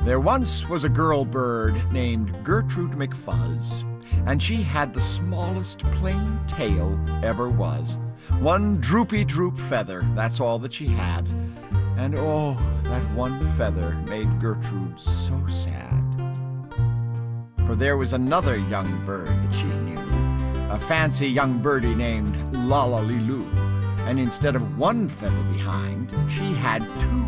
There once was a girl bird named Gertrude McFuzz, and she had the smallest plain tail ever was. One droopy droop feather, that's all that she had. And oh, that one feather made Gertrude so sad. For there was another young bird that she knew, a fancy young birdie named Lollaliloo, and instead of one feather behind, she had two.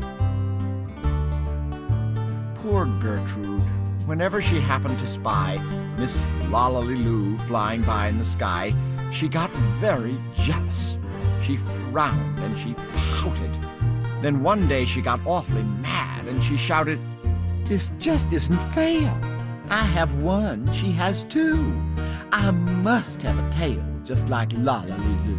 Poor Gertrude, whenever she happened to spy Miss Lollaliloo flying by in the sky, she got very jealous. She frowned and she pouted. Then one day she got awfully mad and she shouted, "This just isn't fair. I have one, she has two. I must have a tail just like Lollaliloo."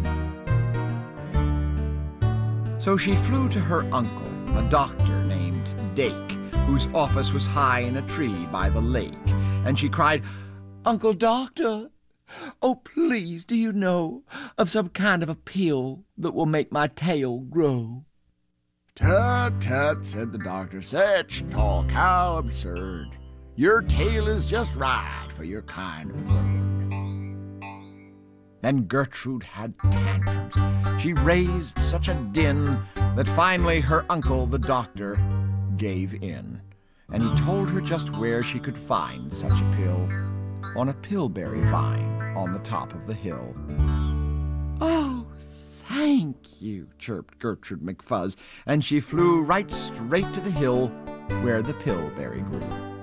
So she flew to her uncle, a doctor named Dake, whose office was high in a tree by the lake, and she cried, "Uncle Doctor, oh please, do you know of some kind of a pill that will make my tail grow?" "Tut, tut," said the doctor, "such talk, how absurd. Your tail is just right for your kind of bird." Then Gertrude had tantrums. She raised such a din that finally her uncle, the doctor, gave in, and he told her just where she could find such a pill, on a pillberry vine on the top of the hill. "Oh, thank you," chirped Gertrude McFuzz, and she flew right straight to the hill where the pillberry grew.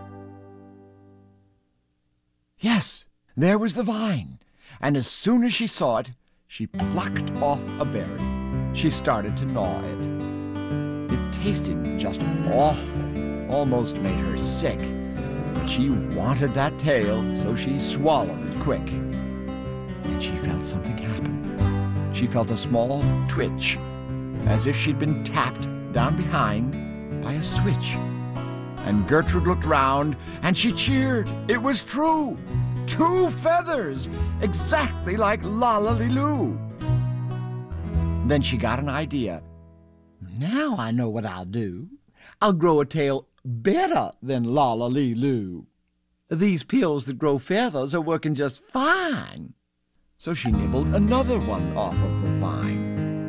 Yes, there was the vine, and as soon as she saw it, she plucked off a berry. She started to gnaw it. It tasted just awful, almost made her sick, but she wanted that tail, so she swallowed it quick. Then she felt something happen. She felt a small twitch, as if she'd been tapped down behind by a switch. And Gertrude looked round, and she cheered. It was true! 2 feathers, exactly like Lollaliloo. Then she got an idea. Now I know what I'll do. I'll grow a tail better than Lollaliloo. These pills that grow feathers are working just fine. So she nibbled another one off of the vine.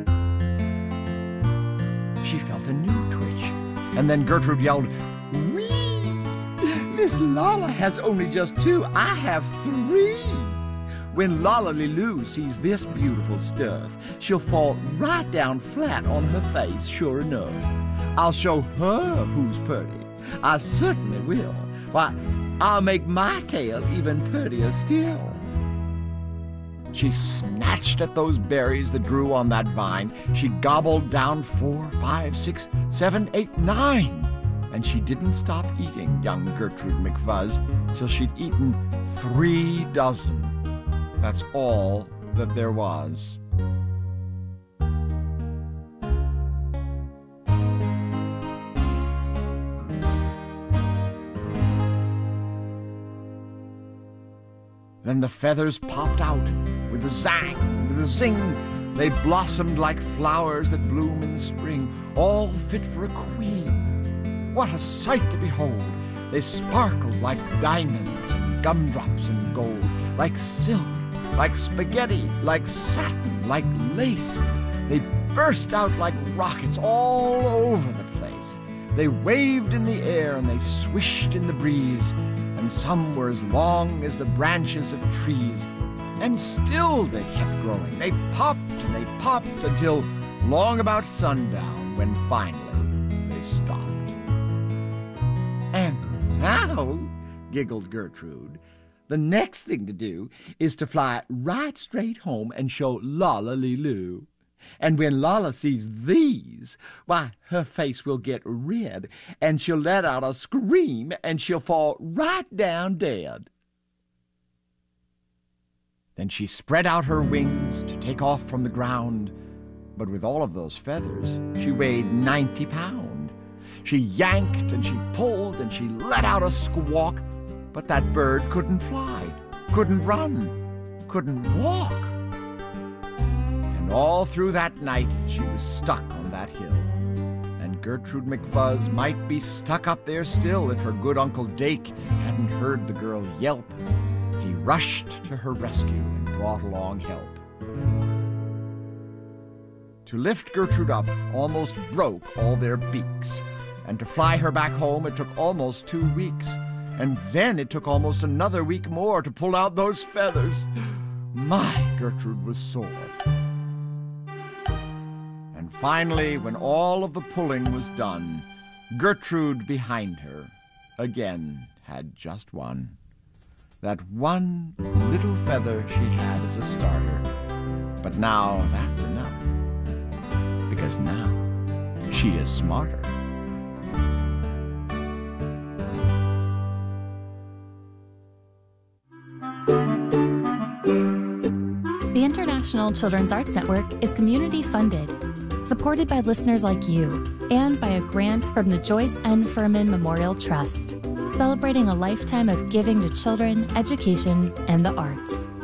She felt a new twitch, and then Gertrude yelled, "Whee! Miss Lolla has only just 2. I have 3. When Lollaliloo sees this beautiful stuff, she'll fall right down flat on her face, sure enough. I'll show her who's pretty. I certainly will. Why, I'll make my tail even prettier still." She snatched at those berries that grew on that vine. She gobbled down 4, 5, 6, 7, 8, 9. And she didn't stop eating young Gertrude McFuzz till she'd eaten 3 dozen. That's all that there was. Then the feathers popped out with a zang, with a zing. They blossomed like flowers that bloom in the spring, all fit for a queen. What a sight to behold! They sparkled like diamonds and gumdrops and gold, like silk, like spaghetti, like satin, like lace. They burst out like rockets all over the place. They waved in the air and they swished in the breeze, and some were as long as the branches of trees. And still they kept growing. They popped and they popped until long about sundown, when finally they stopped. "And now," giggled Gertrude, "the next thing to do is to fly right straight home and show Lollaliloo. And when Lolla sees these, why, her face will get red, and she'll let out a scream, and she'll fall right down dead." Then she spread out her wings to take off from the ground, but with all of those feathers, she weighed 90 pounds. She yanked and she pulled and she let out a squawk, but that bird couldn't fly, couldn't run, couldn't walk. And all through that night she was stuck on that hill, and Gertrude McFuzz might be stuck up there still if her good Uncle Dake hadn't heard the girl yelp. He rushed to her rescue and brought along help. To lift Gertrude up almost broke all their beaks, and to fly her back home it took almost 2 weeks, and then it took almost another week more to pull out those feathers. My, Gertrude was sore. And finally, when all of the pulling was done, Gertrude behind her again had just one. That one little feather she had as a starter. But now that's enough, because now she is smarter. The International Children's Arts Network is community funded, supported by listeners like you, and by a grant from the Joyce N. Furman Memorial Trust, celebrating a lifetime of giving to children, education, and the arts.